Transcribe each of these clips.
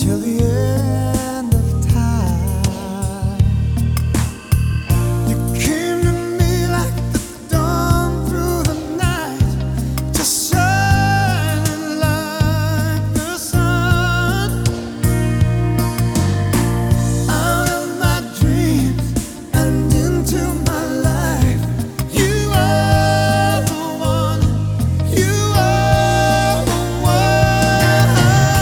till the end of time. You came to me like the dawn through the night, just shining like the sun. Out of my dreams and into my life, you are the one, you are the one.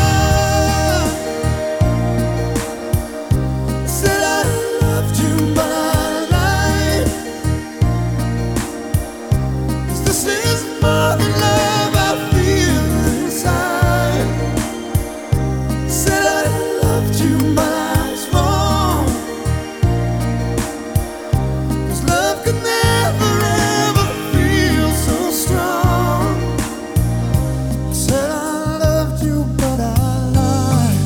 Said I loved you, but I lied, 'cause this is more than love I feel inside. Said I loved you, but I was wrong, 'cause love could never ever feel so strong. Said I loved you, but I lied.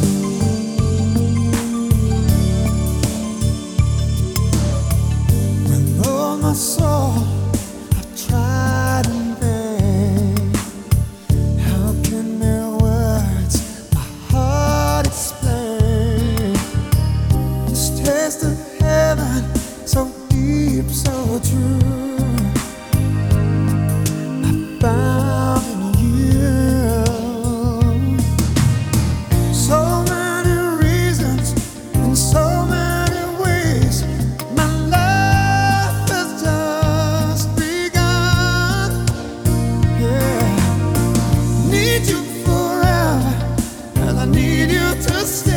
With all my soul I've tried in vain. How can mere words my heart explain this taste of heaven, so deep, so true, I found in you? So many reasons, in so many ways, my life has just begun. Yeah, need you forever, and I need you to stay.